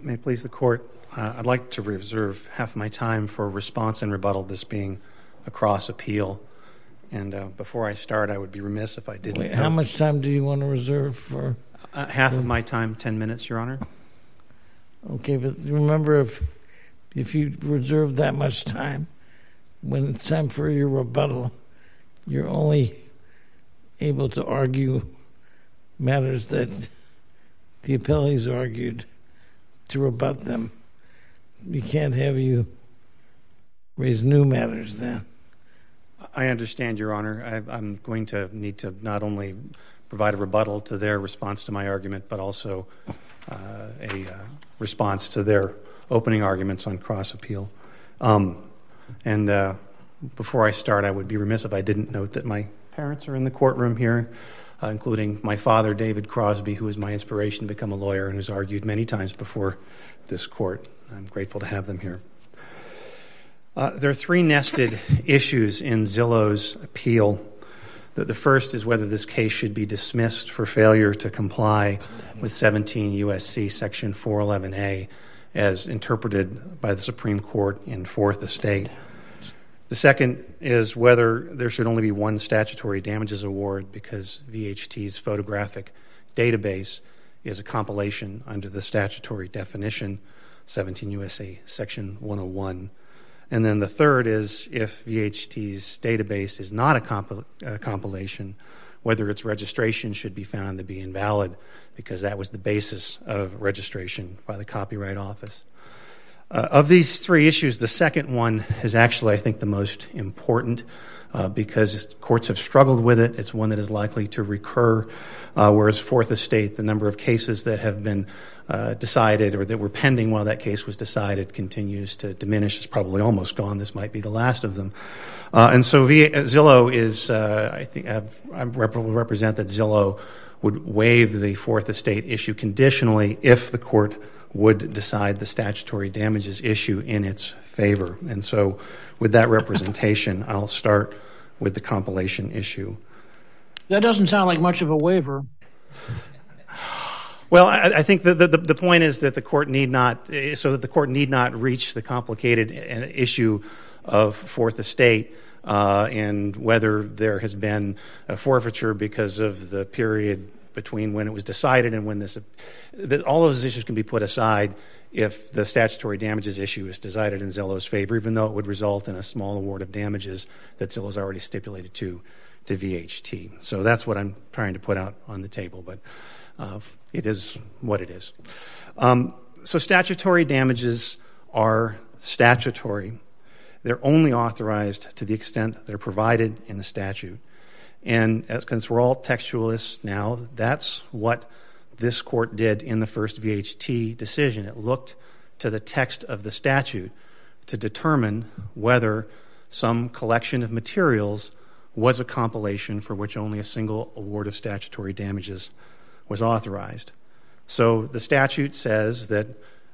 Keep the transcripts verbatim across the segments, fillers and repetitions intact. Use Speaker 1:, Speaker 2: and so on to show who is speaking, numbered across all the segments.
Speaker 1: May it please the Court, uh, I'd like to reserve half my time for response and rebuttal, this being a cross appeal. And uh, before I start, I would be remiss if I didn't...
Speaker 2: Wait, how much time do you want to reserve for?
Speaker 1: Uh, half for... of my time, ten minutes, Your Honor.
Speaker 2: Okay, but remember, if if you reserve that much time, when it's time for your rebuttal, you're only able to argue matters that the appellees argued to rebut them. We can't have you raise new matters then.
Speaker 1: I understand, Your Honor. I, I'm going to need to not only provide a rebuttal to their response to my argument, but also uh, a uh, response to their opening arguments on cross-appeal. Um, and uh, before I start, I would be remiss if I didn't note that my parents are in the courtroom here, uh, including my father, David Crosby, who was my inspiration to become a lawyer and who's argued many times before this court. I'm grateful to have them here. Uh, there are three nested issues in Zillow's appeal. The, the first is whether this case should be dismissed for failure to comply with seventeen U S C Section four eleven A as interpreted by the Supreme Court in Fourth Estate. The second is whether there should only be one statutory damages award because V H T's photographic database is a compilation under the statutory definition, seventeen U S C Section one oh one. And then the third is if V H T's database is not a, comp- a compilation, whether its registration should be found to be invalid because that was the basis of registration by the Copyright Office. Uh, of these three issues, the second one is actually, I think, the most important uh, because courts have struggled with it. It's one that is likely to recur, uh, whereas Fourth Estate, the number of cases that have been uh, decided or that were pending while that case was decided continues to diminish. It's probably almost gone. This might be the last of them. Uh, and so v- Zillow is, uh, I think, I rep- represent that Zillow would waive the Fourth Estate issue conditionally if the court would decide the statutory damages issue in its favor. And so with that representation, I'll start with the compilation issue.
Speaker 3: That doesn't sound like much of a waiver.
Speaker 1: Well, I, I think the, the, the point is that the court need not, so that the court need not reach the complicated issue of Fourth Estate uh, and whether there has been a forfeiture because of the period between when it was decided and when this, that all those issues can be put aside if the statutory damages issue is decided in Zillow's favor, even though it would result in a small award of damages that Zillow's already stipulated to, to V H T. So that's what I'm trying to put out on the table, but uh, it is what it is. Um, so statutory damages are statutory. They're only authorized to the extent they're provided in the statute. And as, since we're all textualists now, that's what this court did in the first V H T decision. It looked to the text of the statute to determine whether some collection of materials was a compilation for which only a single award of statutory damages was authorized. So the statute says that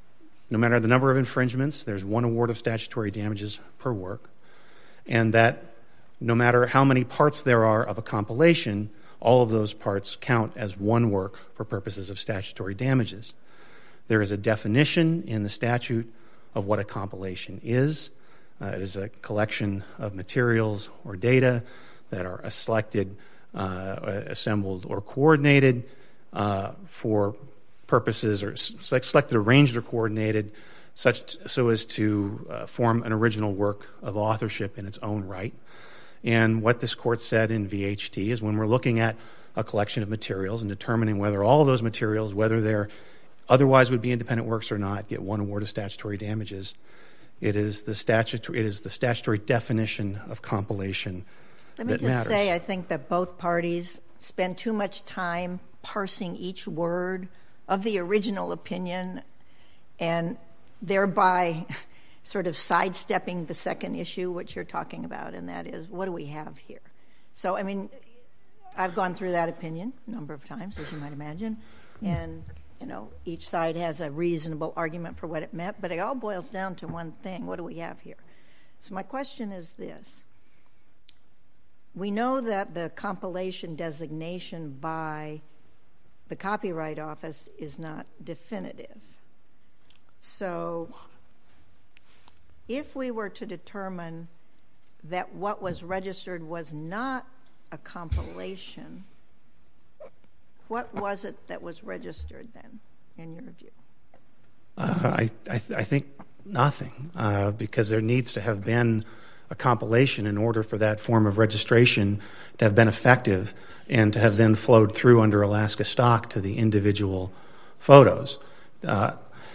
Speaker 1: no matter the number of infringements, there's one award of statutory damages per work, and that no matter how many parts there are of a compilation, all of those parts count as one work for purposes of statutory damages. There is a definition in the statute of what a compilation is. Uh, it is a collection of materials or data that are selected, uh, assembled, or coordinated uh, for purposes, or selected, arranged, or coordinated such so as to uh, form an original work of authorship in its own right. And what this court said in V H T is when we're looking at a collection of materials and determining whether all of those materials, whether they're otherwise would be independent works or not, get one award of statutory damages, it is the statutory, it is the statutory definition of compilation that matters. Let me just
Speaker 4: say, I think that both parties spend too much time parsing each word of the original opinion and thereby sort of sidestepping the second issue, which you're talking about, and that is, what do we have here? So, I mean, I've gone through that opinion a number of times, as you might imagine, and, you know, each side has a reasonable argument for what it meant, but it all boils down to one thing: what do we have here? So my question is this. We know that the compilation designation by the Copyright Office is not definitive. So if we were to determine that what was registered was not a compilation, what was it that was registered then, in your view?
Speaker 1: Uh, I, I, th- I think nothing, uh, because there needs to have been a compilation in order for that form of registration to have been effective and to have then flowed through under Alaska stock to the individual photos. Uh,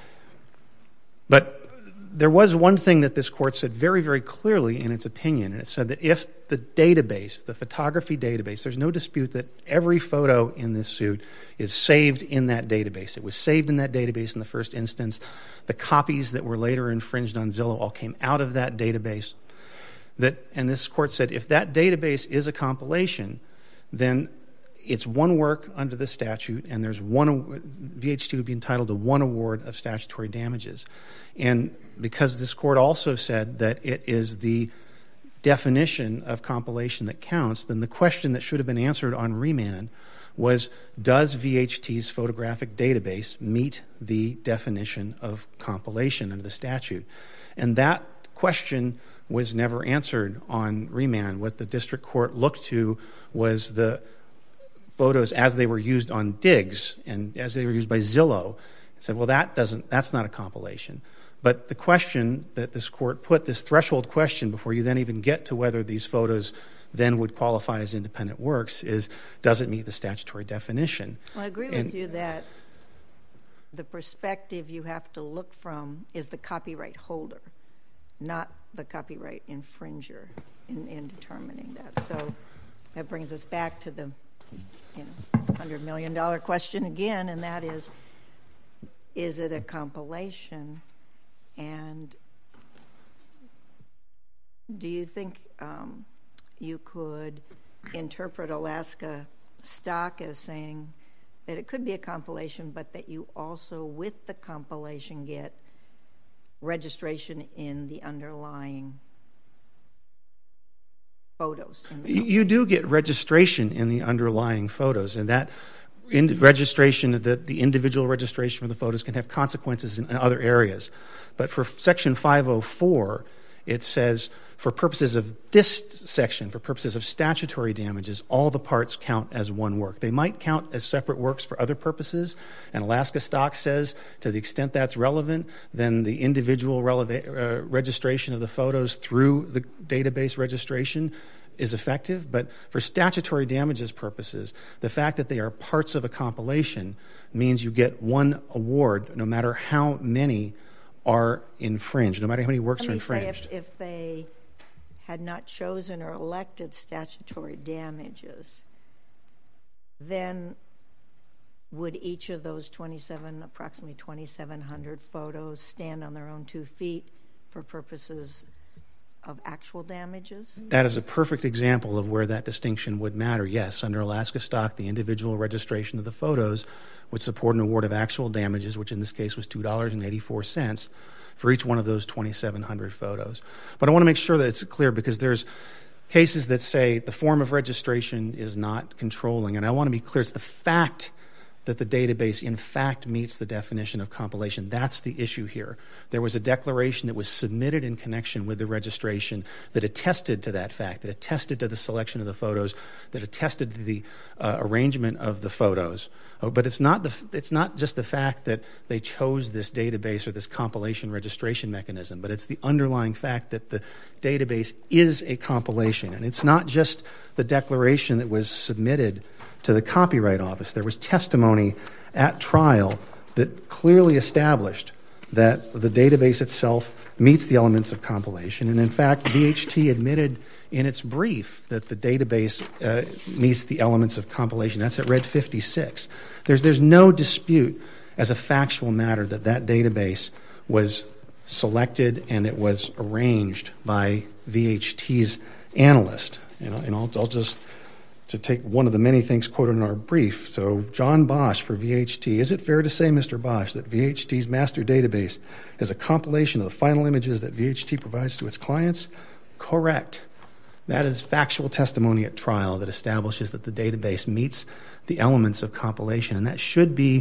Speaker 1: but there was one thing that this court said very, very clearly in its opinion, and it said that if the database, the photography database, there's no dispute that every photo in this suit is saved in that database. It was saved in that database in the first instance. The copies that were later infringed on Zillow all came out of that database. That, and this court said if that database is a compilation, then it's one work under the statute, and there's one, V H T would be entitled to one award of statutory damages. And because this court also said that it is the definition of compilation that counts, then the question that should have been answered on remand was, does V H T's photographic database meet the definition of compilation under the statute? And that question was never answered on remand. What the district court looked to was the photos as they were used on Diggs and as they were used by Zillow, and said, well, that doesn't, that's not a compilation. But the question that this court put, this threshold question before you then even get to whether these photos then would qualify as independent works, is, does it meet the statutory definition?
Speaker 4: Well, I agree
Speaker 1: and,
Speaker 4: with you that the perspective you have to look from is the copyright holder, not the copyright infringer in, in determining that. So that brings us back to the you know, one hundred million dollars question again, and that is, is it a compilation? And do you think um, you could interpret Alaska stock as saying that it could be a compilation, but that you also, with the compilation, get registration in the underlying photos? In the
Speaker 1: you do get registration in the underlying photos, and that in registration, the, the individual registration for the photos can have consequences in other areas. But for Section five oh four, it says, for purposes of this section, for purposes of statutory damages, all the parts count as one work. They might count as separate works for other purposes, and Alaska stock says to the extent that's relevant, then the individual releva- uh, registration of the photos through the database registration is effective. But for statutory damages purposes, the fact that they are parts of a compilation means you get one award no matter how many are infringed, no matter how many works
Speaker 4: Let
Speaker 1: are
Speaker 4: me
Speaker 1: infringed.
Speaker 4: say if, if they had not chosen or elected statutory damages, then would each of those twenty-seven, approximately twenty-seven hundred photos stand on their own two feet for purposes of actual damages?
Speaker 1: That is a perfect example of where that distinction would matter. Yes, under Alaska stock, the individual registration of the photos would support an award of actual damages, which in this case was two dollars and eighty-four cents for each one of those twenty-seven hundred photos. But I want to make sure that it's clear, because there's cases that say the form of registration is not controlling, and I want to be clear, it's the fact that the database in fact meets the definition of compilation. That's the issue here. There was a declaration that was submitted in connection with the registration that attested to that fact, that attested to the selection of the photos, that attested to the uh, arrangement of the photos. Oh, but it's not, the, it's not just the fact that they chose this database or this compilation registration mechanism, but it's the underlying fact that the database is a compilation. And it's not just the declaration that was submitted to the Copyright Office. There was testimony at trial that clearly established that the database itself meets the elements of compilation. And in fact, V H T admitted in its brief that the database uh, meets the elements of compilation. That's at Red fifty-six. There's, there's no dispute as a factual matter that that database was selected and it was arranged by V H T's analyst. You know, and I'll, I'll just... to take one of the many things quoted in our brief. So John Bosch for V H T. Is it fair to say, Mister Bosch, that V H T's master database is a compilation of the final images that V H T provides to its clients? Correct. That is factual testimony at trial that establishes that the database meets the elements of compilation, and that should be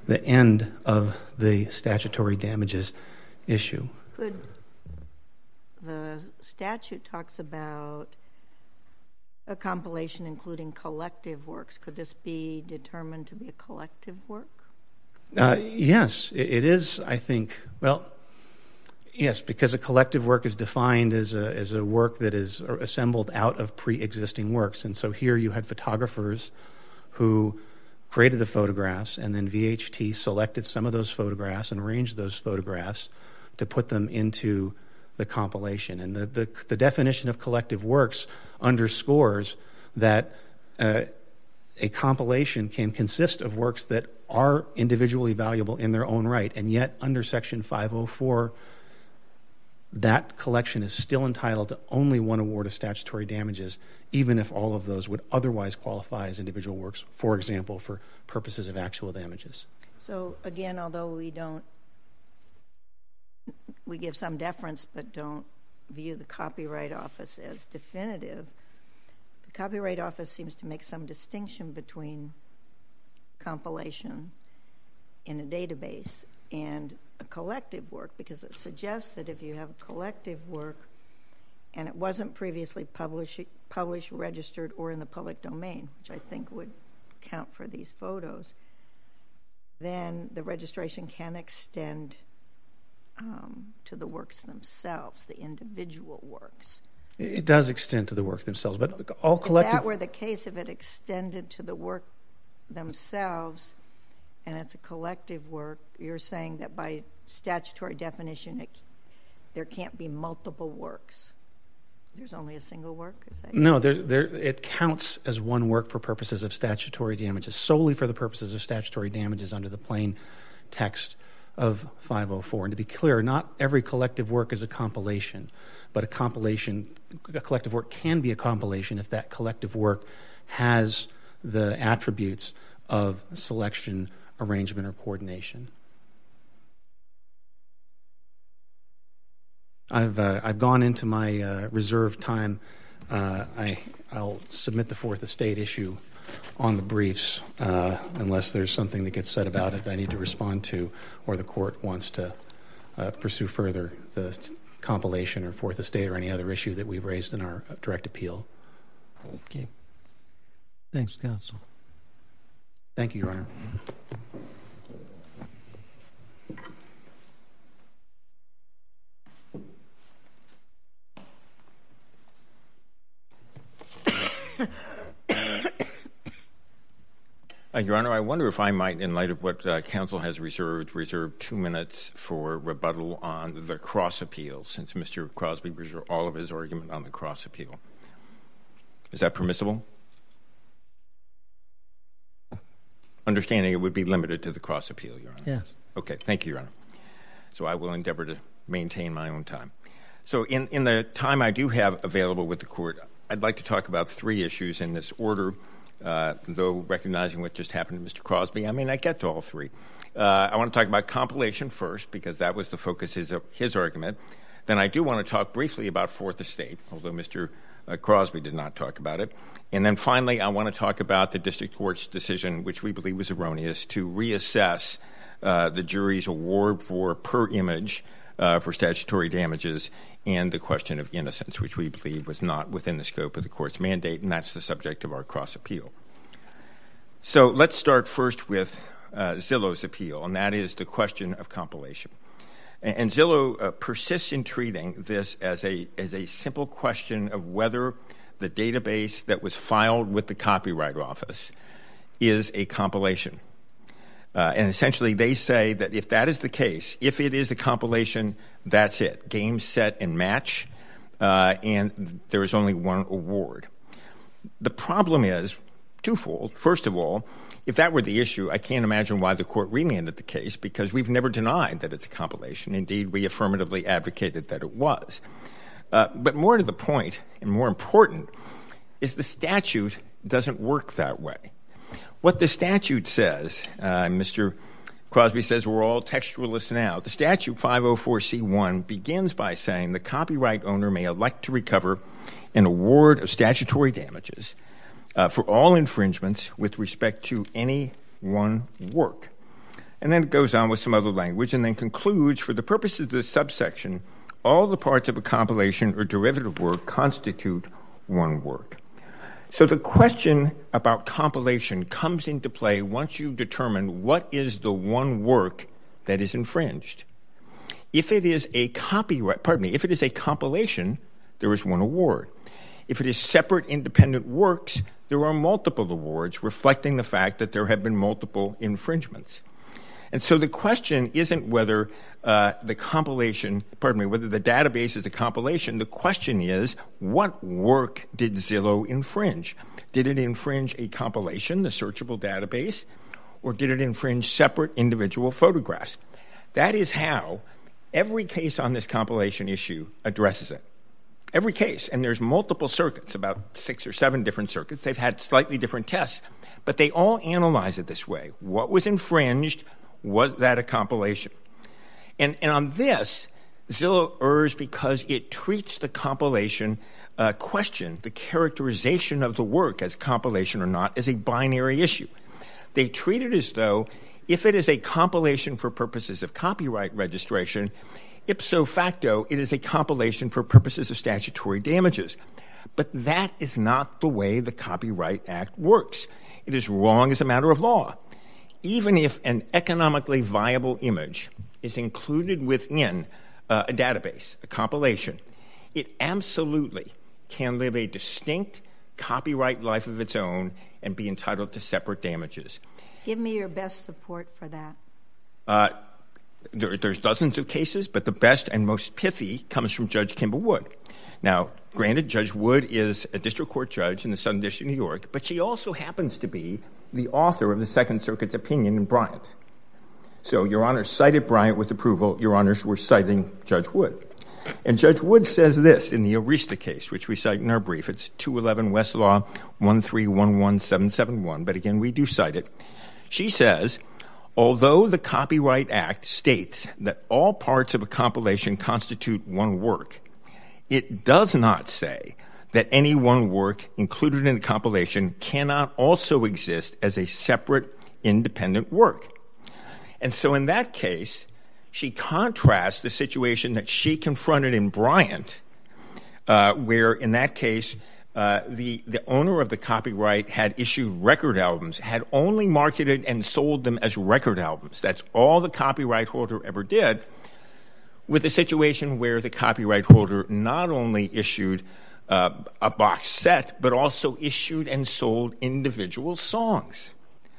Speaker 1: the end of the statutory damages issue.
Speaker 4: Could the statute talks about a compilation including collective works. Could this be determined to be a collective work?
Speaker 1: Uh, yes, it, it is, I think. Well, yes, because a collective work is defined as a, as a work that is assembled out of pre-existing works. And so here you had photographers who created the photographs, and then V H T selected some of those photographs and arranged those photographs to put them into the compilation. And the, the, the definition of collective works underscores that uh, a compilation can consist of works that are individually valuable in their own right, and yet under Section five oh four, that collection is still entitled to only one award of statutory damages, even if all of those would otherwise qualify as individual works, for example, for purposes of actual damages.
Speaker 4: So again, although we don't, we give some deference but don't view the Copyright Office as definitive, the Copyright Office seems to make some distinction between compilation in a database and a collective work, because it suggests that if you have a collective work and it wasn't previously published, published, registered, or in the public domain, which I think would count for these photos, then the registration can extend um, to the works themselves, the individual works.
Speaker 1: It does extend to the work themselves, but all collective...
Speaker 4: If that were the case, if it extended to the work themselves and it's a collective work, you're saying that by statutory definition, it, there can't be multiple works. There's only a single work? Is that
Speaker 1: no, there, there, it counts as one work for purposes of statutory damages, solely for the purposes of statutory damages under the plain text of five oh four. And to be clear, not every collective work is a compilation, but a compilation, a collective work can be a compilation if that collective work has the attributes of selection, arrangement, or coordination. I've uh, I've gone into my uh, reserved time. Uh, I I'll submit the Fourth Estate issue on the briefs uh, unless there's something that gets said about it that I need to respond to, or the court wants to uh, pursue further the compilation or Fourth Estate or any other issue that we've raised in our direct appeal.
Speaker 2: Okay. Thanks, counsel.
Speaker 1: Thank you, Your Honor.
Speaker 5: Uh, Your Honor, I wonder if I might, in light of what uh, counsel has reserved, reserve two minutes for rebuttal on the cross appeal, since Mister Crosby reserved all of his argument on the cross appeal. Is that permissible? Understanding it would be limited to the cross appeal, Your Honor.
Speaker 2: Yes.
Speaker 5: Okay, thank you, Your Honor. So I will endeavor to maintain my own time. So in, in the time I do have available with the court, I'd like to talk about three issues in this order. Uh, though recognizing what just happened to Mister Crosby, I mean, I get to all three. Uh, I want to talk about compilation first, because that was the focus of his argument. Then I do want to talk briefly about Fourth Estate, although Mister Uh, Crosby did not talk about it. And then finally, I want to talk about the district court's decision, which we believe was erroneous, to reassess uh, the jury's award for per image uh, for statutory damages, and the question of innocence, which we believe was not within the scope of the court's mandate, and that's the subject of our cross appeal. So let's start first with uh, Zillow's appeal, and that is the question of compilation. And, and Zillow uh, persists in treating this as a as a simple question of whether the database that was filed with the Copyright Office is a compilation. Uh, and essentially, they say that if that is the case, if it is a compilation, that's it. Game, set, and match, uh, and there is only one award. The problem is twofold. First of all, if that were the issue, I can't imagine why the court remanded the case, because we've never denied that it's a compilation. Indeed, we affirmatively advocated that it was. Uh, but more to the point, and more important, is the statute doesn't work that way. What the statute says, uh, Mister Crosby says we're all textualists now. The statute five oh four C one begins by saying the copyright owner may elect to recover an award of statutory damages uh, for all infringements with respect to any one work. And then it goes on with some other language and then concludes, for the purposes of this subsection, all the parts of a compilation or derivative work constitute one work. So the question about compilation comes into play once you determine what is the one work that is infringed. If it is a copyright, pardon me, if it is a compilation, there is one award. If it is separate independent works, there are multiple awards reflecting the fact that there have been multiple infringements. And so the question isn't whether uh, the compilation, pardon me, whether the database is a compilation. The question is, what work did Zillow infringe? Did it infringe a compilation, the searchable database, or did it infringe separate individual photographs? That is how every case on this compilation issue addresses it. Every case, and there's multiple circuits, about six or seven different circuits. They've had slightly different tests, but they all analyze it this way. What was infringed? Was that a compilation? And, and on this, Zillow errs because it treats the compilation uh, question, the characterization of the work as compilation or not, as a binary issue. They treat it as though if it is a compilation for purposes of copyright registration, ipso facto, it is a compilation for purposes of statutory damages. But that is not the way the Copyright Act works. It is wrong as a matter of law. Even if an economically viable image is included within uh, a database, a compilation, it absolutely can live a distinct copyright life of its own and be entitled to separate damages.
Speaker 4: Give me your best support for that.
Speaker 5: Uh, there, there's dozens of cases, but the best and most pithy comes from Judge Kimball Wood. Now, granted, Judge Wood is a district court judge in the Southern District of New York, but she also happens to be the author of the Second Circuit's opinion in Bryant. So Your Honors cited Bryant with approval. Your Honors were citing Judge Wood. And Judge Wood says this in the Arista case, which we cite in our brief. It's two eleven Westlaw one three one one seven seven one, but again, we do cite it. She says, although the Copyright Act states that all parts of a compilation constitute one work, it does not say that any one work included in the compilation cannot also exist as a separate, independent work. And so in that case, she contrasts the situation that she confronted in Bryant, uh, where in that case, uh, the, the owner of the copyright had issued record albums, had only marketed and sold them as record albums. That's all the copyright holder ever did, with a situation where the copyright holder not only issued uh, a box set, but also issued and sold individual songs.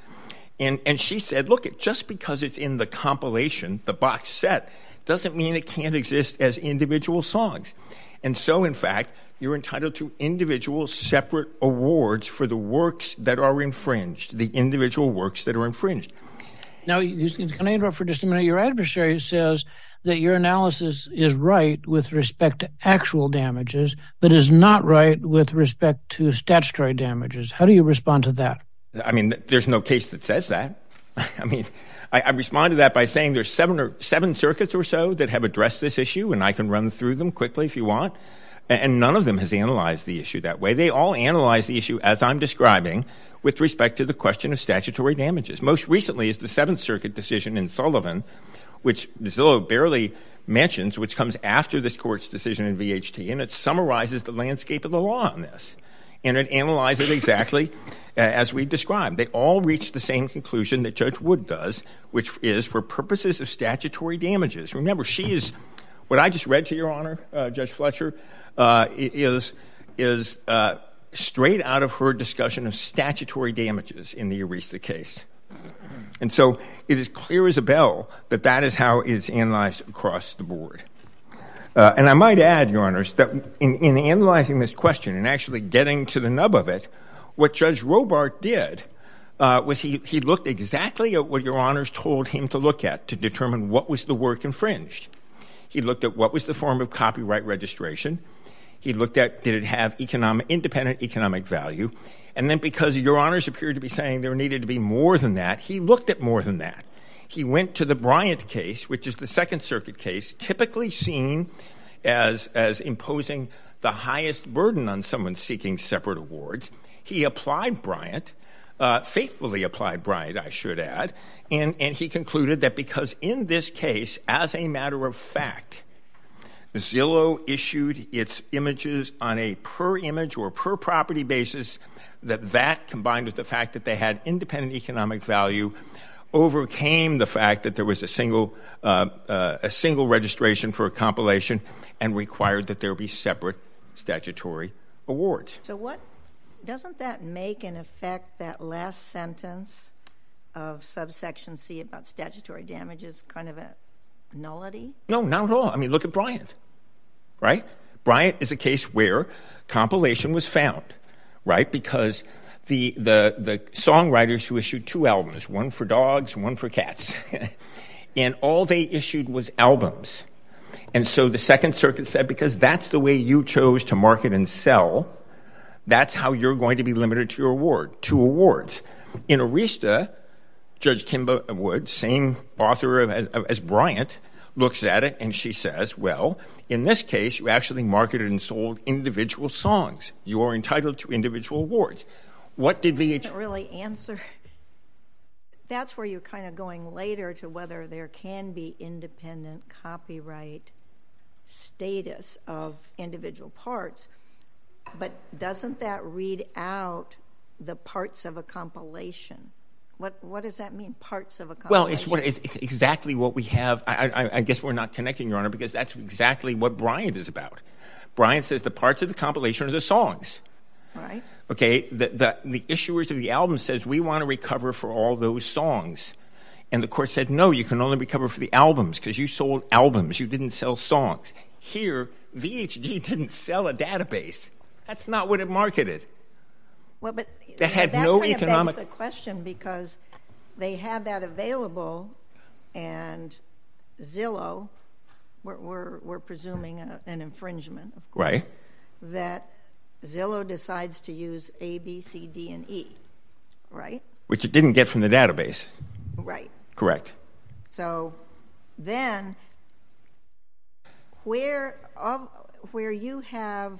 Speaker 5: And, and she said, look, just because it's in the compilation, the box set, doesn't mean it can't exist as individual songs. And so, in fact, you're entitled to individual separate awards for the works that are infringed, the individual works that are infringed.
Speaker 3: Now, can I interrupt for just a minute? Your adversary says that your analysis is right with respect to actual damages, but is not right with respect to statutory damages. How do you respond to that?
Speaker 5: I mean, there's no case that says that. I mean, I, I respond to that by saying there's seven or seven circuits or so that have addressed this issue, and I can run through them quickly if you want. And none of them has analyzed the issue that way. They all analyze the issue as I'm describing with respect to the question of statutory damages. Most recently is the Seventh Circuit decision in Sullivan, which Zillow barely mentions, which comes after this court's decision in V H T, and it summarizes the landscape of the law on this. And it analyzes it exactly uh, as we described. They all reach the same conclusion that Judge Wood does, which is for purposes of statutory damages. Remember, she is, what I just read to Your Honor, uh, Judge Fletcher, uh, is, is uh, straight out of her discussion of statutory damages in the Arista case. And so it is clear as a bell that that is how it is analyzed across the board. Uh, and I might add, Your Honors, that in, in analyzing this question and actually getting to the nub of it, what Judge Robart did uh, was he, he looked exactly at what Your Honors told him to look at to determine what was the work infringed. He looked at what was the form of copyright registration. He looked at, did it have economic, independent economic value? And then because Your Honors appeared to be saying there needed to be more than that, he looked at more than that. He went to the Bryant case, which is the Second Circuit case, typically seen as, as imposing the highest burden on someone seeking separate awards. He applied Bryant, uh, faithfully applied Bryant, I should add, and, and he concluded that because in this case, as a matter of fact, Zillow issued its images on a per-image or per-property basis, that that, combined with the fact that they had independent economic value, overcame the fact that there was a single uh, uh, a single registration for a compilation and required that there be separate statutory awards.
Speaker 4: So what, doesn't that make in effect that last sentence of subsection C about statutory damages kind of a nullity?
Speaker 5: No, not at all. I mean, look at Bryant, right? Bryant is a case where compilation was found, right? Because the the the songwriters who issued two albums, one for dogs, one for cats, and all they issued was albums. And so the Second Circuit said, because that's the way you chose to market and sell, that's how you're going to be limited to your award, two awards. In Arista, Judge Kimba Wood, same author of, as, as Bryant, looks at it and she says, well, in this case, you actually marketed and sold individual songs. You are entitled to individual awards. What did V H...
Speaker 4: Doesn't really answer. That's where you're kind of going later to whether there can be independent copyright status of individual parts. But doesn't that read out the parts of a compilation? What what does that mean, parts of a compilation?
Speaker 5: Well, it's, what, it's, it's exactly what we have. I, I, I guess we're not connecting, Your Honor, because that's exactly what Bryant is about. Bryant says the parts of the compilation are the songs.
Speaker 4: Right.
Speaker 5: Okay, the, the, the issuers of the album says, we want to recover for all those songs. And the court said, no, you can only recover for the albums because you sold albums. You didn't sell songs. Here, V H D didn't sell a database. That's not what it marketed.
Speaker 4: Well, but
Speaker 5: that had
Speaker 4: that
Speaker 5: no
Speaker 4: kind
Speaker 5: economic...
Speaker 4: of begs the question because they had that available and Zillow, we're, we're, we're presuming a, an infringement, of course.
Speaker 5: Right.
Speaker 4: That Zillow decides to use A, B, C, D, and E, right?
Speaker 5: Which it didn't get from the database.
Speaker 4: Right.
Speaker 5: Correct.
Speaker 4: So then where of where you have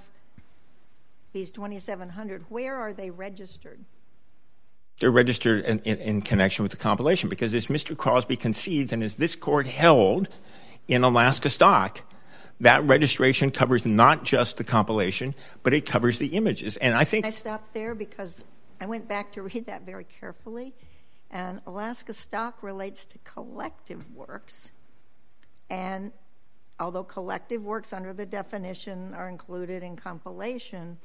Speaker 4: these twenty-seven hundred, where are they registered?
Speaker 5: They're registered in, in, in connection with the compilation because as Mister Crosby concedes and as this court held in Alaska Stock, that registration covers not just the compilation, but it covers the images. And I think...
Speaker 4: I stopped there because I went back to read that very carefully, and Alaska Stock relates to collective works. And although collective works under the definition are included in compilation,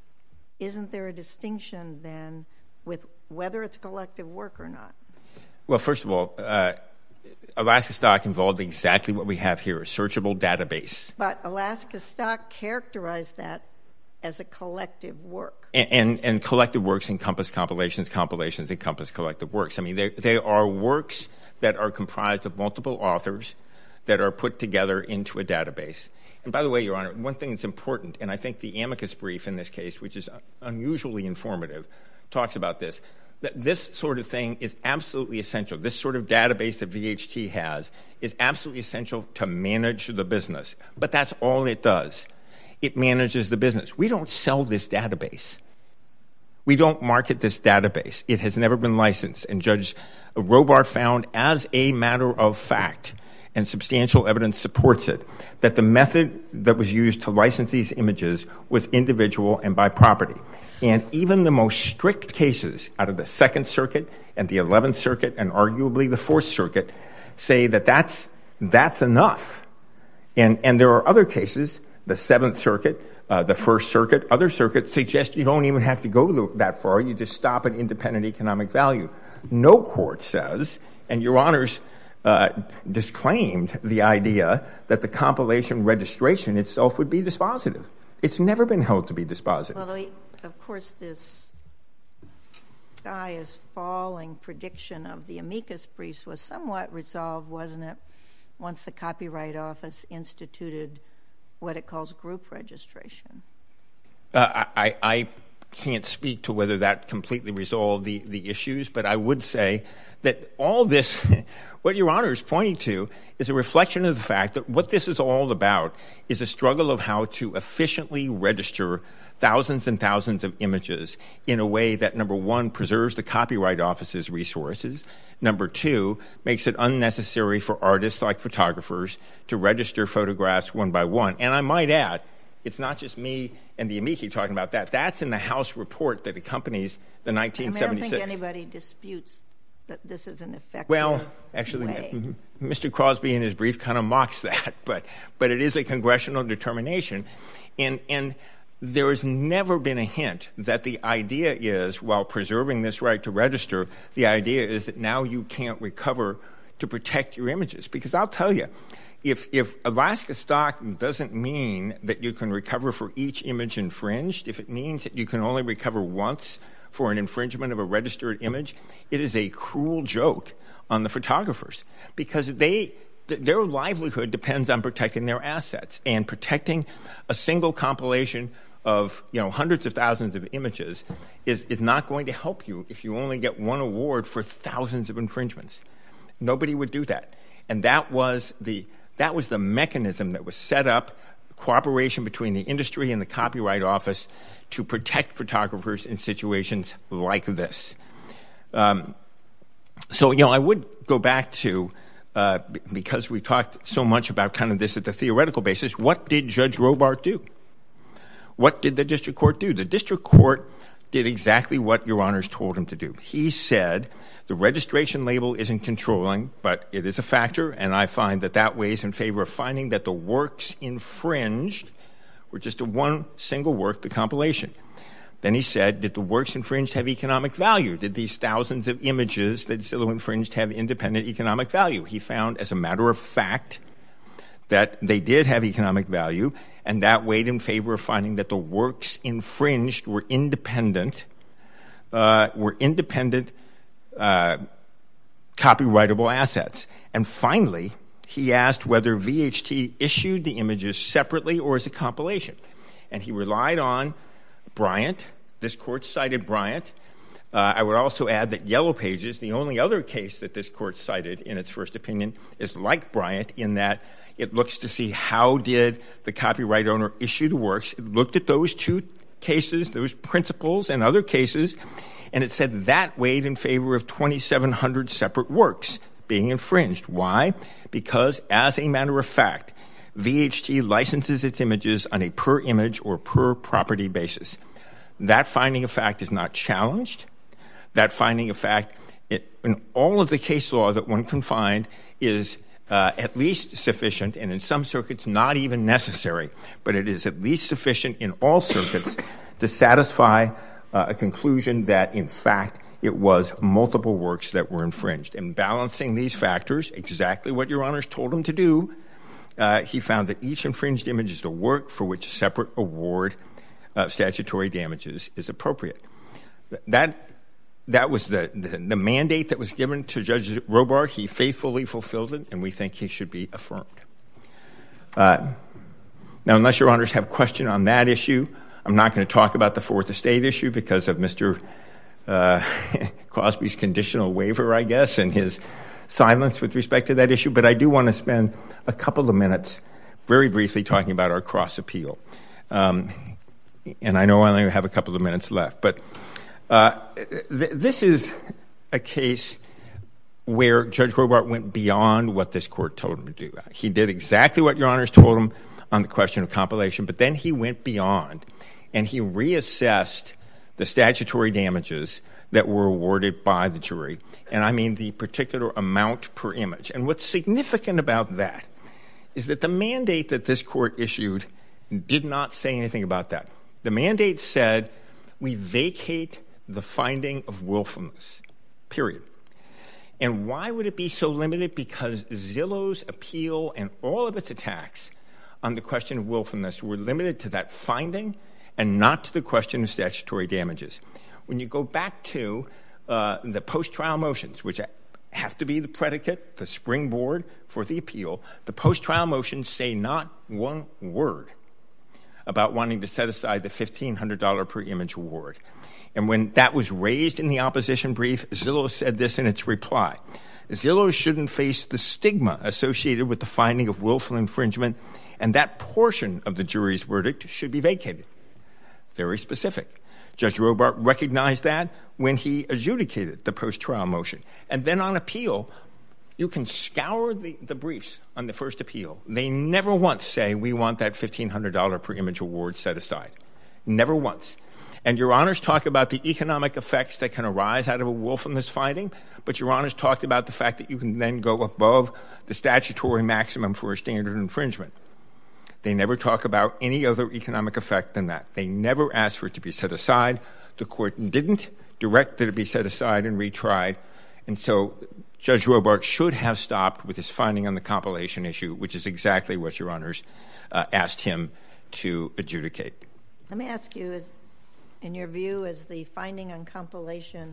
Speaker 4: isn't there a distinction then with whether it's a collective work or not?
Speaker 5: Well, first of all, uh, Alaska Stock involved exactly what we have here, a searchable database.
Speaker 4: But Alaska Stock characterized that as a collective work.
Speaker 5: And, and, and collective works encompass compilations, compilations encompass collective works. I mean, they, they are works that are comprised of multiple authors that are put together into a database. And by the way, Your Honor, one thing that's important, and I think the amicus brief in this case, which is unusually informative, talks about this, that this sort of thing is absolutely essential. This sort of database that V H T has is absolutely essential to manage the business. But that's all it does. It manages the business. We don't sell this database. We don't market this database. It has never been licensed. And Judge Robart found, as a matter of fact, and substantial evidence supports it, that the method that was used to license these images was individual and by property. And even the most strict cases out of the Second Circuit and the Eleventh Circuit and arguably the Fourth Circuit say that that's, that's enough. And, and there are other cases, the Seventh Circuit, uh, the First Circuit, other circuits suggest you don't even have to go that far. You just stop at independent economic value. No court says, and Your Honors uh, disclaimed the idea that the compilation registration itself would be dispositive. It's never been held to be dispositive.
Speaker 4: Well, of course, this sky is falling prediction of the amicus briefs was somewhat resolved, wasn't it, once the Copyright Office instituted what it calls group registration?
Speaker 5: Uh, I, I can't speak to whether that completely resolved the, the issues, but I would say that all this What Your Honor is pointing to is a reflection of the fact that what this is all about is a struggle of how to efficiently register thousands and thousands of images in a way that, number one, preserves the Copyright Office's resources, number two, makes it unnecessary for artists like photographers to register photographs one by one. And I might add, it's not just me and the amici talking about that. That's in the House report that accompanies the nineteen seventy-six.
Speaker 4: I mean, I don't think anybody disputes that this is an effective
Speaker 5: Well, actually,
Speaker 4: way.
Speaker 5: Mister Crosby in his brief kind of mocks that, but but it is a congressional determination. And and there has never been a hint that the idea is, while preserving this right to register, the idea is that now you can't recover to protect your images. Because I'll tell you, if if Alaska stock doesn't mean that you can recover for each image infringed, if it means that you can only recover once for an infringement of a registered image, it is a cruel joke on the photographers, because they th- their livelihood depends on protecting their assets, and protecting a single compilation of, you know, hundreds of thousands of images is, is not going to help you if you only get one award for thousands of infringements. Nobody would do that. And that was the that was the mechanism that was set up, cooperation between the industry and the Copyright Office to protect photographers in situations like this. Um, so, you know, I would go back to, uh, b- because we talked so much about kind of this at the theoretical basis, what did Judge Robart do? What did the district court do? The district court did exactly what Your Honors told him to do. He said the registration label isn't controlling, but it is a factor, and I find that that weighs in favor of finding that the works infringed were just a one single work, the compilation. Then he said, did the works infringed have economic value? Did these thousands of images that Zillow infringed have independent economic value? He found, as a matter of fact, that they did have economic value, and that weighed in favor of finding that the works infringed were independent, uh, were independent uh, copyrightable assets. And finally, he asked whether V H T issued the images separately or as a compilation. And he relied on Bryant. This court cited Bryant. Uh, I would also add that Yellow Pages, the only other case that this court cited in its first opinion, is like Bryant in that it looks to see how did the copyright owner issue the works. It looked at those two cases, those principles and other cases, and it said that weighed in favor of twenty-seven hundred separate works being infringed. Why? Because, as a matter of fact, V H T licenses its images on a per image or per property basis. That finding of fact is not challenged. That finding of fact, it, in all of the case law that one can find, is uh, at least sufficient, and in some circuits not even necessary, but it is at least sufficient in all circuits to satisfy uh, a conclusion that, in fact, it was multiple works that were infringed. And balancing these factors, exactly what Your Honors told him to do, uh, he found that each infringed image is a work for which a separate award of statutory damages is appropriate. That that was the, the, the mandate that was given to Judge Robart. He faithfully fulfilled it, and we think he should be affirmed. Uh, now, unless Your Honors have a question on that issue, I'm not going to talk about the Fourth Estate issue because of Mister Uh, Crosby's conditional waiver, I guess, and his silence with respect to that issue. But I do want to spend a couple of minutes very briefly talking about our cross appeal. Um, and I know I only have a couple of minutes left. But uh, th- this is a case where Judge Robart went beyond what this court told him to do. He did exactly what Your Honors told him on the question of compilation, but then he went beyond, and he reassessed the statutory damages that were awarded by the jury, and I mean the particular amount per image. And what's significant about that is that the mandate that this court issued did not say anything about that. The mandate said we vacate the finding of willfulness, period. And why would it be so limited? Because Zillow's appeal and all of its attacks on the question of willfulness were limited to that finding and not to the question of statutory damages. When you go back to uh, the post-trial motions, which have to be the predicate, the springboard for the appeal, the post-trial motions say not one word about wanting to set aside the fifteen hundred dollars per image award. And when that was raised in the opposition brief, Zillow said this in its reply. Zillow shouldn't face the stigma associated with the finding of willful infringement, and that portion of the jury's verdict should be vacated. Very specific. Judge Robart recognized that when he adjudicated the post-trial motion. And then on appeal, you can scour the, the briefs on the first appeal. They never once say, we want that fifteen hundred dollars per image award set aside. Never once. And Your Honors talk about the economic effects that can arise out of a willfulness finding, but Your Honors talked about the fact that you can then go above the statutory maximum for a standard infringement. They never talk about any other economic effect than that. They never asked for it to be set aside. The court didn't direct that it be set aside and retried. And so Judge Robart should have stopped with his finding on the compilation issue, which is exactly what Your Honors uh, asked him to adjudicate.
Speaker 4: Let me ask you, is, in your view, is the finding on compilation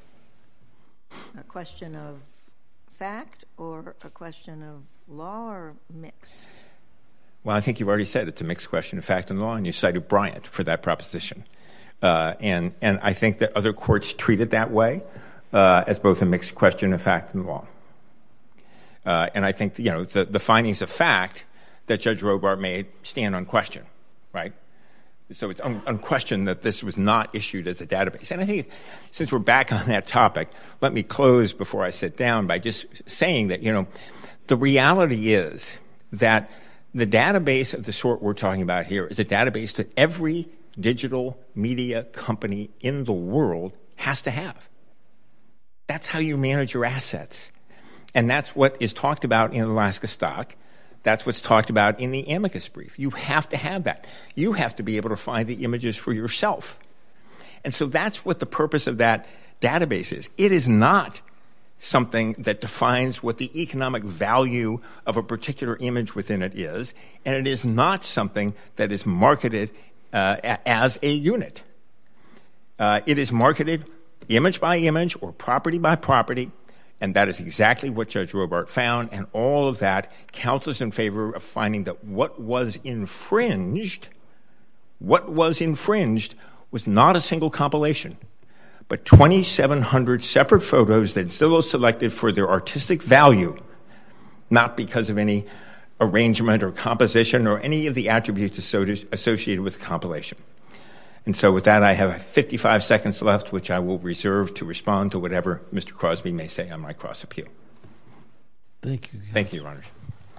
Speaker 4: a question of fact or a question of law or mix?
Speaker 5: Well, I think you've already said it's a mixed question of fact and law, and you cited Bryant for that proposition. Uh, and, and I think that other courts treat it that way uh, as both a mixed question of fact and law. Uh, and I think, you know, the, the findings of fact that Judge Robart made stand on question, right? So it's un- unquestioned that this was not issued as a database. And I think since we're back on that topic, let me close before I sit down by just saying that, you know, the reality is that the database of the sort we're talking about here is a database that every digital media company in the world has to have. That's how you manage your assets. And that's what is talked about in Alaska Stock. That's what's talked about in the amicus brief. You have to have that. You have to be able to find the images for yourself. And so that's what the purpose of that database is. It is not something that defines what the economic value of a particular image within it is, and it is not something that is marketed uh, a- as a unit. Uh, it is marketed image by image or property by property, and that is exactly what Judge Robart found, and all of that counsels in favor of finding that what was infringed, what was infringed was not a single compilation, but twenty-seven hundred separate photos that Zillow selected for their artistic value, not because of any arrangement or composition or any of the attributes associated with the compilation. And so with that, I have fifty-five seconds left, which I will reserve to respond to whatever Mister Crosby may say on my cross-appeal.
Speaker 2: Thank you.
Speaker 5: Thank you, Your Honors.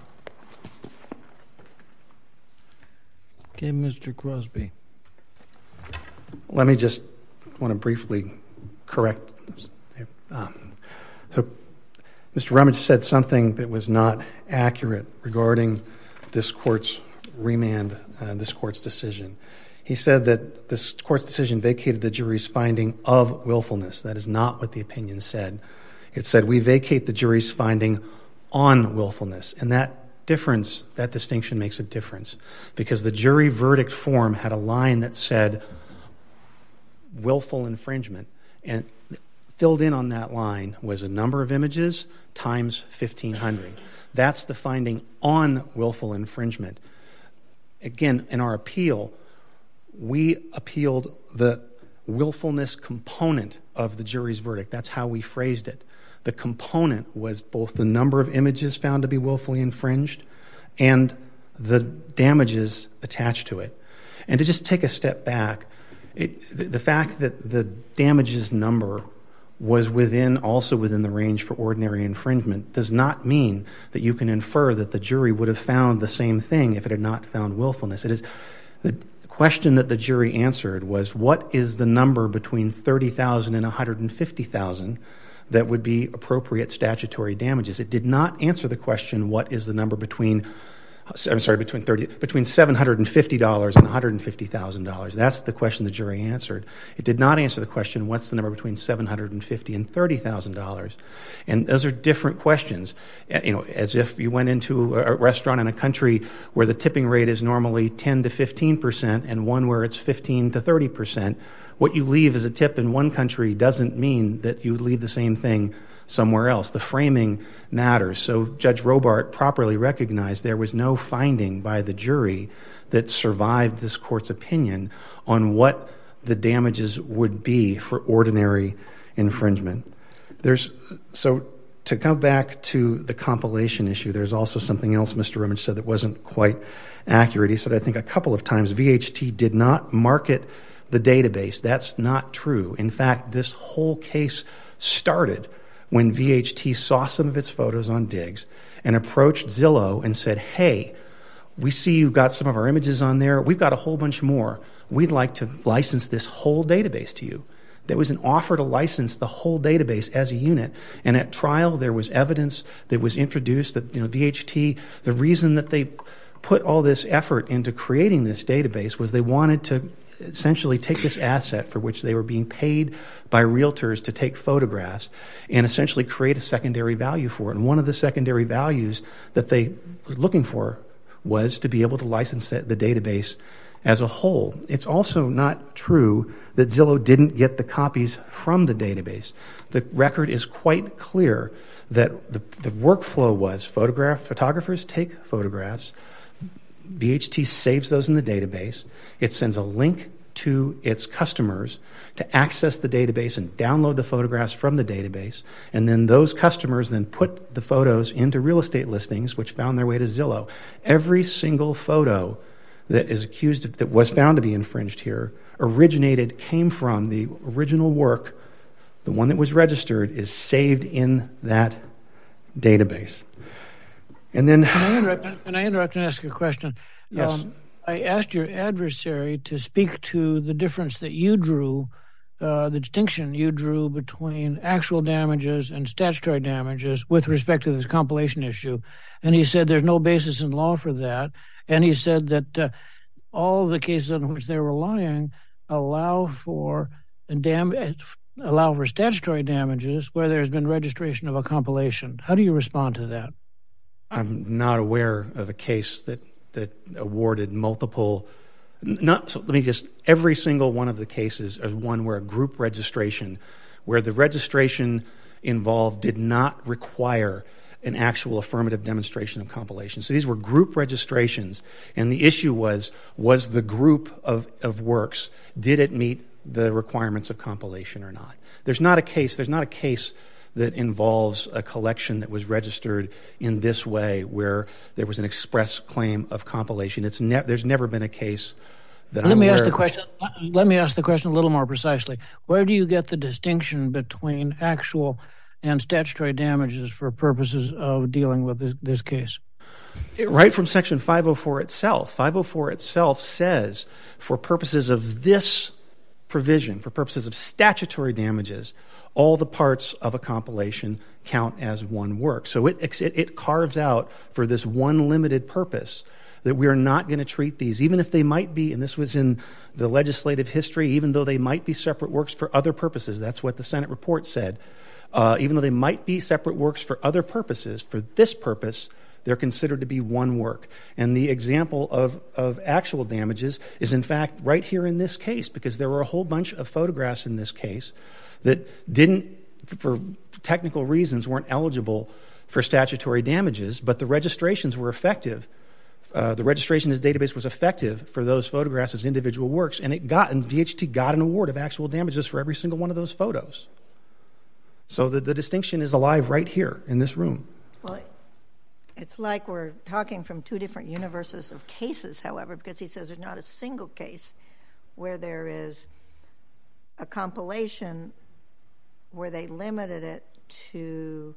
Speaker 2: Okay, Mister Crosby.
Speaker 1: Let me just want to briefly correct. Um, so Mister Rummage said something that was not accurate regarding this court's remand, uh, this court's decision. He said that this court's decision vacated the jury's finding of willfulness. That is not what the opinion said. It said we vacate the jury's finding on willfulness. And that difference, that distinction makes a difference, because the jury verdict form had a line that said willful infringement, and filled in on that line was a number of images times fifteen hundred. That's the finding on willful infringement. Again, in our appeal, we appealed the willfulness component of the jury's verdict. That's how we phrased it. The component was both the number of images found to be willfully infringed and the damages attached to it. And to just take a step back, it, the, the fact that the damages number was within, also within the range for ordinary infringement does not mean that you can infer that the jury would have found the same thing if it had not found willfulness. It is the question that the jury answered was, what is the number between thirty thousand and one hundred fifty thousand that would be appropriate statutory damages? It did not answer the question, what is the number between I'm sorry, between thirty, between seven hundred fifty dollars and one hundred fifty thousand dollars. That's the question the jury answered. It did not answer the question, what's the number between seven hundred fifty dollars and thirty thousand dollars? And those are different questions. You know, as if you went into a restaurant in a country where the tipping rate is normally ten to fifteen percent and one where it's fifteen to thirty percent. What you leave as a tip in one country doesn't mean that you leave the same thing somewhere else. The framing matters. So Judge Robart properly recognized there was no finding by the jury that survived this court's opinion on what the damages would be for ordinary infringement. There's so to go back to the compilation issue, there's also something else Mister Rummage said that wasn't quite accurate. He said, I think a couple of times, V H T did not market the database. That's not true. In fact, this whole case started when V H T saw some of its photos on Diggs and approached Zillow and said, hey, we see you've got some of our images on there. We've got a whole bunch more. We'd like to license this whole database to you. There was an offer to license the whole database as a unit. And at trial, there was evidence that was introduced that, you know, V H T, the reason that they put all this effort into creating this database was they wanted to essentially take this asset for which they were being paid by realtors to take photographs and essentially create a secondary value for it. And one of the secondary values that they were looking for was to be able to license the database as a whole. It's also not true that Zillow didn't get the copies from the database. The record is quite clear that the, the workflow was photograph, photographers take photographs, V H T saves those in the database, it sends a link to its customers to access the database and download the photographs from the database, and then those customers then put the photos into real estate listings, which found their way to Zillow. Every single photo that is accused of, that was found to be infringed here originated, came from the original work. The one that was registered is saved in that database. And then...
Speaker 3: Can I interrupt, can I interrupt and ask a question?
Speaker 1: Yes.
Speaker 3: Um, I asked your adversary to speak to the difference that you drew, uh, the distinction you drew between actual damages and statutory damages with respect to this compilation issue. And he said there's no basis in law for that. And he said that uh, all the cases on which they're relying allow for dam- allow for statutory damages where there's been registration of a compilation. How do you respond to that?
Speaker 1: I'm not aware of a case that that awarded multiple, not, so let me just, every single one of the cases is one where a group registration, where the registration involved did not require an actual affirmative demonstration of compilation. So these were group registrations, and the issue was, was the group of, of works, did it meet the requirements of compilation or not? There's not a case, there's not a case that involves a collection that was registered in this way where there was an express claim of compilation. It's ne- there's never been a case that
Speaker 3: let
Speaker 1: I'm
Speaker 3: me
Speaker 1: aware
Speaker 3: ask the
Speaker 1: of.
Speaker 3: question let me ask the question a little more precisely. Where do you get the distinction between actual and statutory damages for purposes of dealing with this, this case?
Speaker 1: It, right from Section five oh four itself. five oh four itself says, for purposes of this provision, for purposes of statutory damages, all the parts of a compilation count as one work. So it, it, it carves out for this one limited purpose that we are not going to treat these, even if they might be, and this was in the legislative history, even though they might be separate works for other purposes. That's what the Senate report said. Uh, even though they might be separate works for other purposes, for this purpose, they're considered to be one work. And the example of, of actual damages is, in fact, right here in this case, because there were a whole bunch of photographs in this case that didn't, for technical reasons, weren't eligible for statutory damages, but the registrations were effective. Uh, the registration as database was effective for those photographs as individual works, and it got, and V H T got an award of actual damages for every single one of those photos. So the, the distinction is alive right here in this room.
Speaker 4: Well, it's like we're talking from two different universes of cases, however, because he says there's not a single case where there is a compilation where they limited it to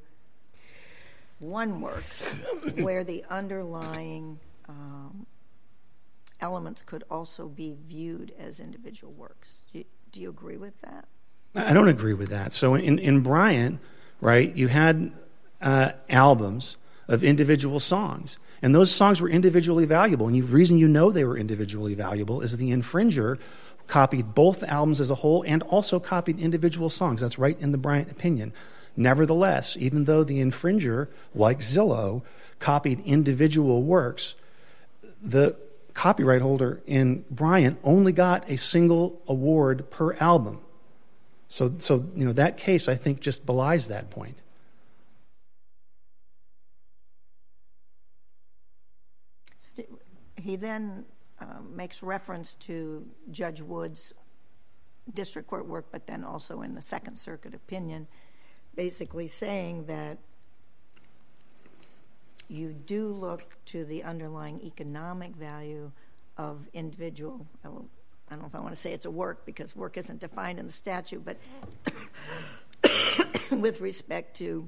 Speaker 4: one work, where the underlying um, elements could also be viewed as individual works. Do you, do you agree with that?
Speaker 1: I don't agree with that. So in, in Bryant, right, you had uh, albums of individual songs, and those songs were individually valuable. And the reason you know they were individually valuable is the infringer copied both albums as a whole and also copied individual songs. That's right in the Bryant opinion. Nevertheless, even though the infringer, like Zillow, copied individual works, the copyright holder in Bryant only got a single award per album. So, so you know, that case, I think, just belies that point.
Speaker 4: He then um, makes reference to Judge Wood's district court work, but then also in the Second Circuit opinion, basically saying that you do look to the underlying economic value of individual, I, will, I don't know if I want to say it's a work because work isn't defined in the statute, but with respect to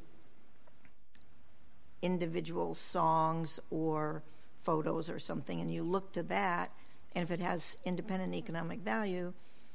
Speaker 4: individual songs or photos or something, and you look to that, and if it has independent economic value,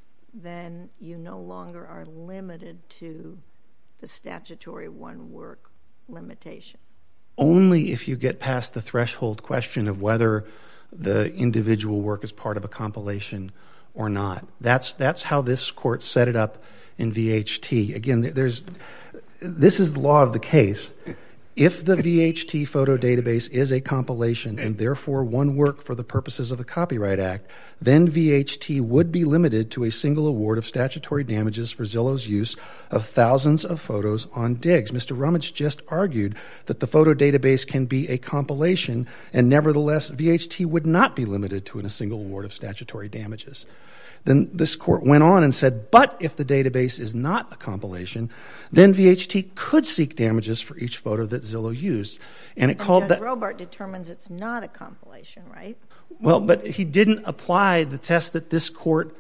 Speaker 4: then you no longer are limited to the statutory one work limitation.
Speaker 1: Only if you get past the threshold question of whether the individual work is part of a compilation or not. That's that's how this court set it up in V H T. Again, there's this is the law of the case. If the V H T photo database is a compilation and therefore one work for the purposes of the Copyright Act, then V H T would be limited to a single award of statutory damages for Zillow's use of thousands of photos on digs. Mister Rummage just argued that the photo database can be a compilation, and nevertheless V H T would not be limited to a single award of statutory damages. Then this court went on and said, but if the database is not a compilation, then V H T could seek damages for each photo that Zillow used. And it
Speaker 4: and
Speaker 1: called
Speaker 4: Judge
Speaker 1: that.
Speaker 4: Robart determines it's not a compilation, right?
Speaker 1: Well, but he didn't apply the test that this court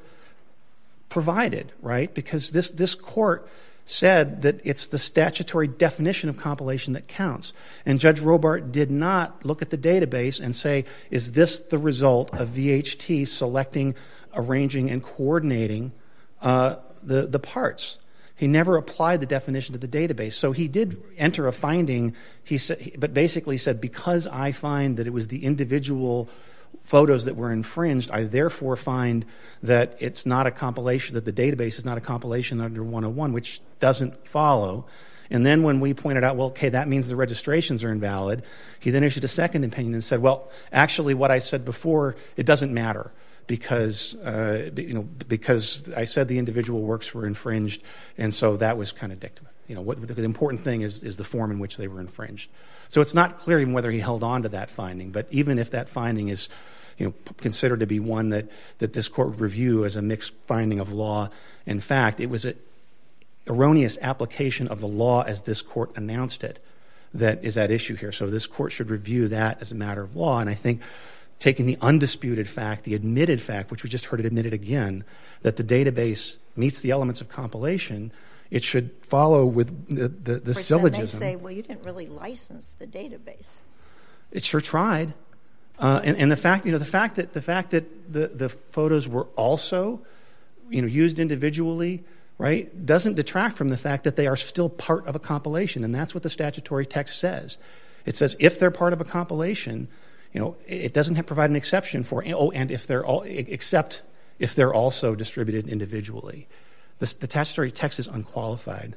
Speaker 1: provided, right? Because this, this court said that it's the statutory definition of compilation that counts. And Judge Robart did not look at the database and say, is this the result of V H T selecting, arranging, and coordinating uh, the, the parts? He never applied the definition to the database. So he did enter a finding, he said, but basically said, because I find that it was the individual photos that were infringed, I therefore find that it's not a compilation, that the database is not a compilation under one oh one, which doesn't follow. And then when we pointed out, well, okay, that means the registrations are invalid, he then issued a second opinion and said, well, actually what I said before, it doesn't matter because, uh, you know, because I said the individual works were infringed, and so that was kind of dictum. You know, what the important thing is is the form in which they were infringed. So it's not clear even whether he held on to that finding, but even if that finding is, you know, considered to be one that, that this court would review as a mixed finding of law, in fact, it was an erroneous application of the law as this court announced it that is at issue here. So this court should review that as a matter of law, and I think taking the undisputed fact, the admitted fact, which we just heard it admitted again, that the database meets the elements of compilation, it should follow with the, the, the syllogism.
Speaker 4: Then they say, well, you didn't really license the database.
Speaker 1: It sure tried. Uh, and, and the fact, you know, the fact that the fact that the, the photos were also, you know, used individually, right, doesn't detract from the fact that they are still part of a compilation, and that's what the statutory text says. It says if they're part of a compilation, you know, it doesn't have, provide an exception for, oh, and if they're all, except if they're also distributed individually. The, the statutory text is unqualified.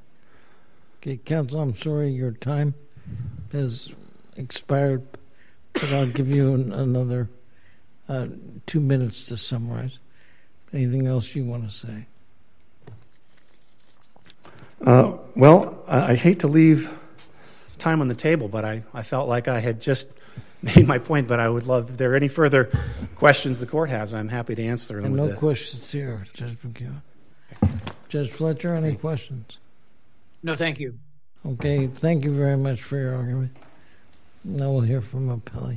Speaker 2: Okay, counsel, I'm sorry your time has expired, but I'll give you an, another uh, two minutes to summarize. Anything else you want to say?
Speaker 1: Uh, well, I, I hate to leave time on the table, but I, I felt like I had just made my point, but I would love, if there are any further questions the court has, I'm happy to answer them.
Speaker 2: And
Speaker 1: with
Speaker 2: no
Speaker 1: the,
Speaker 2: questions here, Judge McKeown. Judge Fletcher, any questions?
Speaker 3: No, thank you.
Speaker 2: Okay, thank you very much for your argument. Now we'll hear from Appellee.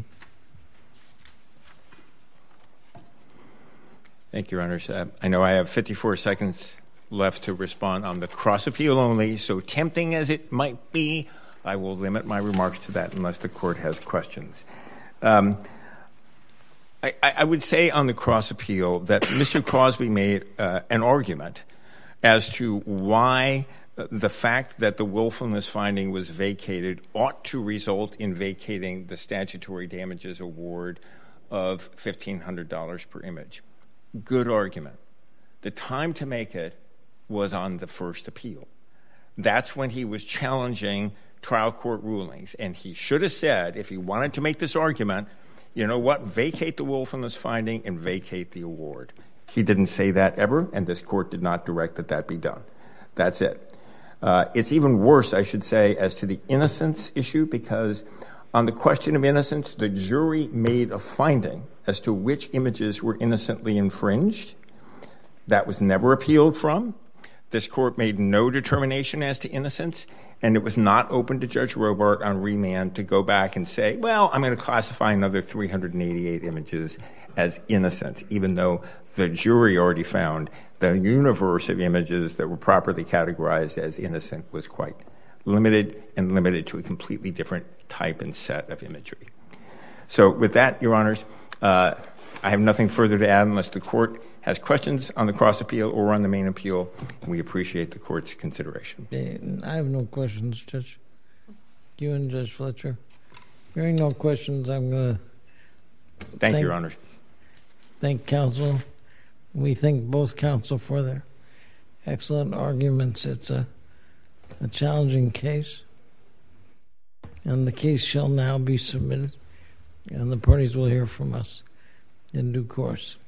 Speaker 5: Thank you, Your Honors. Uh, I know I have fifty-four seconds left to respond on the cross-appeal only, so tempting as it might be, I will limit my remarks to that unless the court has questions. Um, I, I would say on the cross-appeal that Mister Crosby made uh, an argument as to why the fact that the willfulness finding was vacated ought to result in vacating the statutory damages award of fifteen hundred dollars per image. Good argument. The time to make it was on the first appeal. That's when he was challenging trial court rulings, and he should have said, if he wanted to make this argument, you know what, vacate the willfulness finding and vacate the award. He didn't say that ever, and this court did not direct that that be done. That's it. Uh, it's even worse, I should say, as to the innocence issue, because on the question of innocence, the jury made a finding as to which images were innocently infringed. That was never appealed from. This court made no determination as to innocence, And it was not open to Judge Robart on remand to go back and say, well, I'm going to classify another three hundred eighty-eight images as innocent, even though the jury already found the universe of images that were properly categorized as innocent was quite limited and limited to a completely different type and set of imagery. So with that, Your Honors, uh, I have nothing further to add unless the court has questions on the cross appeal or on the main appeal, and we appreciate the court's consideration.
Speaker 2: I have no questions, Judge. You and Judge Fletcher. Hearing no questions, I'm going to
Speaker 5: thank,
Speaker 2: thank
Speaker 5: you, Your Honors.
Speaker 2: Thank counsel. We thank both counsel for their excellent arguments. It's a, a challenging case, and the case shall now be submitted, and the parties will hear from us in due course.